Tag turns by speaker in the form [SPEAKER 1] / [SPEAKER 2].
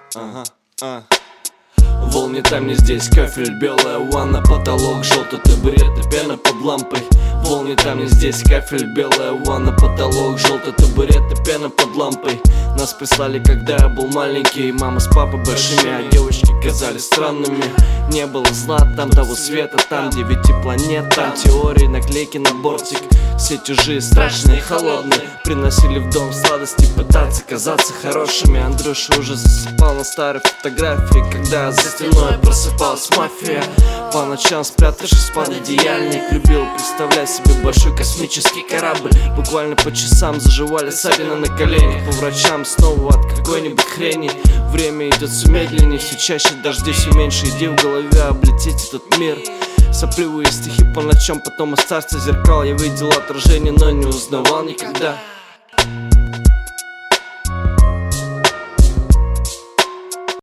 [SPEAKER 1] Волн не там, не здесь, кафель, белая ванна, потолок, желтый табурет и пена под лампой. Волн не там, не здесь, кафель, белая ванна, потолок, желтый табурет и пена под лампой. Нас прислали, когда я был маленький, мама с папой большими, а девочки казались странными. Не было зла там, того света, там 9 планет, там теории, наклейки на бортик. Все чужие, страшные, холодные, приносили в дом сладости, пытаться казаться хорошими. Андрюша уже засыпал на старой фотографии, когда за стеной просыпалась мафия. По ночам, спрятавшись под одеяльник, любил представлять себе большой космический корабль. Буквально по часам заживали ссадины на коленях, по врачам снова от какой-нибудь хрени. Время идет все медленнее, все чаще дожди, все меньше идей в голове облететь этот мир. Сопливые стихи по ночам, потом из царства зеркал я видел отражение, но не узнавал никогда.